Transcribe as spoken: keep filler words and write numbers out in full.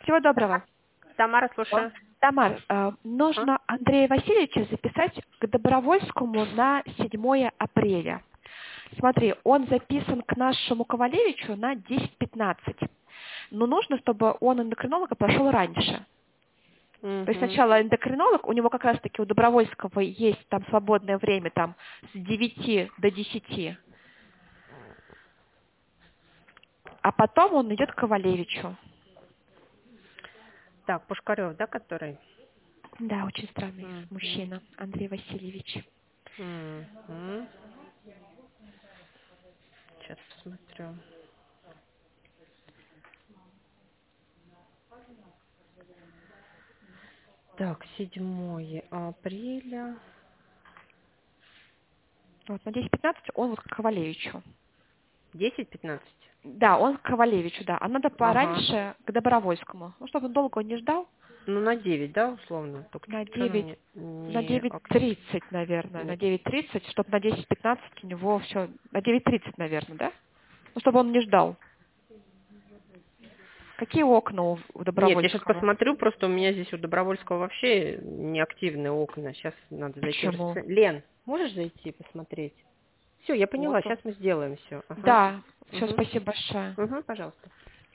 Всего доброго. Тамара, слушаю. Тамар, э, А? нужно Андрея Васильевича записать к Добровольскому на седьмое апреля. Смотри, он записан к нашему Ковалевичу на десять пятнадцать. Но нужно, чтобы он эндокринолога прошел раньше. То есть Угу. сначала эндокринолог, у него как раз-таки у Добровольского есть там свободное время там с девяти до десяти. А потом он идет к Ковалевичу. Так, Пушкарев, да, который? Да, очень странный Угу. мужчина, Андрей Васильевич. Угу. Сейчас посмотрю. Так, седьмое апреля. Вот, на десять пятнадцать он вот к Ковалевичу. десять пятнадцать? Да, он к Ковалевичу, да. А надо Ага. пораньше к Добровольскому. Ну, чтобы он долго не ждал. Ну, на девять, да, условно? Только На что-то она девять, не, на не девять ак- тридцать, наверное. На не- девять тридцать, чтобы на десять пятнадцать у него все. На девять тридцать, наверное, да? Ну, чтобы он не ждал. Какие окна у у Нет, я сейчас Добровольского? посмотрю, просто у меня здесь у Добровольского вообще неактивные окна. Сейчас надо зайти в Почему? расписание. Лен, можешь зайти посмотреть? Все, я Вот поняла, он. сейчас мы сделаем все. Ага. Да, все, Угу. спасибо большое. Угу, пожалуйста.